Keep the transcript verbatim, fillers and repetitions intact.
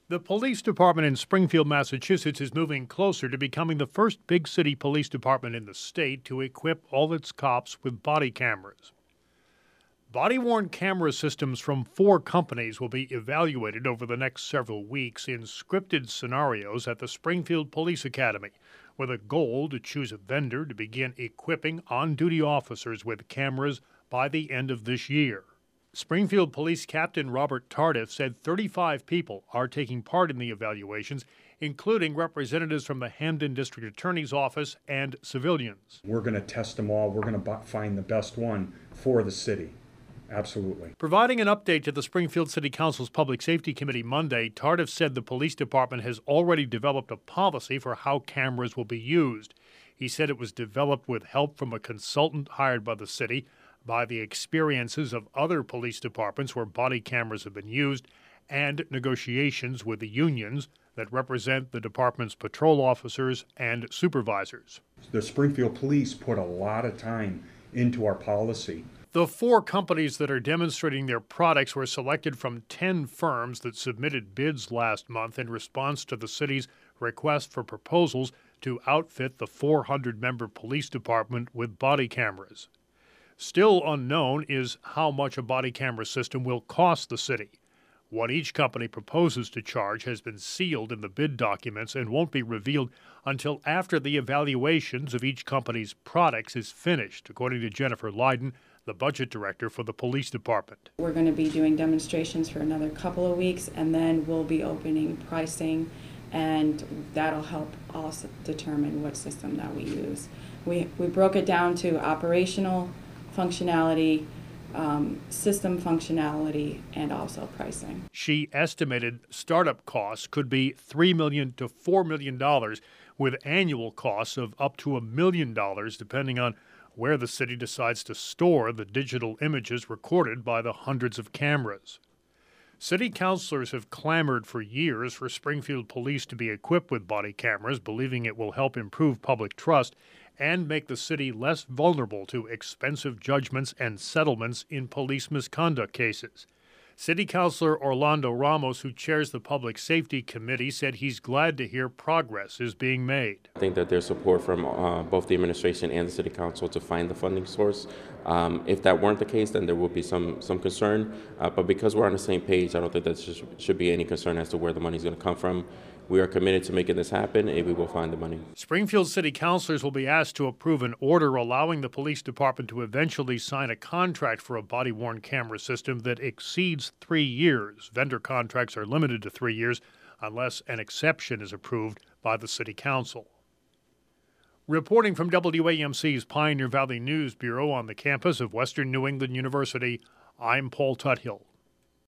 The police department in Springfield, Massachusetts is moving closer to becoming the first big city police department in the state to equip all its cops with body cameras. Body-worn camera systems from four companies will be evaluated over the next several weeks in scripted scenarios at the Springfield Police Academy, with a goal to choose a vendor to begin equipping on-duty officers with cameras by the end of this year. Springfield Police Captain Robert Tardif said thirty-five people are taking part in the evaluations, including representatives from the Hamden District Attorney's Office and civilians. We're going to test them all. We're going to find the best one for the city. Absolutely. Providing an update to the Springfield City Council's Public Safety Committee Monday, Tardif said the police department has already developed a policy for how cameras will be used. He said it was developed with help from a consultant hired by the city, by the experiences of other police departments where body cameras have been used, and negotiations with the unions that represent the department's patrol officers and supervisors. The Springfield Police put a lot of time into our policy. The four companies that are demonstrating their products were selected from ten firms that submitted bids last month in response to the city's request for proposals to outfit the four hundred member police department with body cameras. Still unknown is how much a body camera system will cost the city. What each company proposes to charge has been sealed in the bid documents and won't be revealed until after the evaluations of each company's products is finished, according to Jennifer Lydon, the budget director for the police department. We're going to be doing demonstrations for another couple of weeks, and then we'll be opening pricing, and that'll help us determine what system that we use. We, we broke it down to operational functionality, um, system functionality, and also pricing. She estimated startup costs could be three million dollars to four million dollars, with annual costs of up to a million dollars, depending on where the city decides to store the digital images recorded by the hundreds of cameras. City councilors have clamored for years for Springfield Police to be equipped with body cameras, believing it will help improve public trust and make the city less vulnerable to expensive judgments and settlements in police misconduct cases. City Councilor Orlando Ramos, who chairs the Public Safety Committee, said he's glad to hear progress is being made. I think that there's support from uh, both the administration and the City Council to find the funding source. Um, if that weren't the case, then there would be some some concern. Uh, but because we're on the same page, I don't think that should, should be any concern as to where the money is going to come from. We are committed to making this happen, and we will find the money. Springfield City Councilors will be asked to approve an order allowing the police department to eventually sign a contract for a body-worn camera system that exceeds three years. Vendor contracts are limited to three years unless an exception is approved by the City Council. Reporting from W A M C's Pioneer Valley News Bureau on the campus of Western New England University, I'm Paul Tuthill.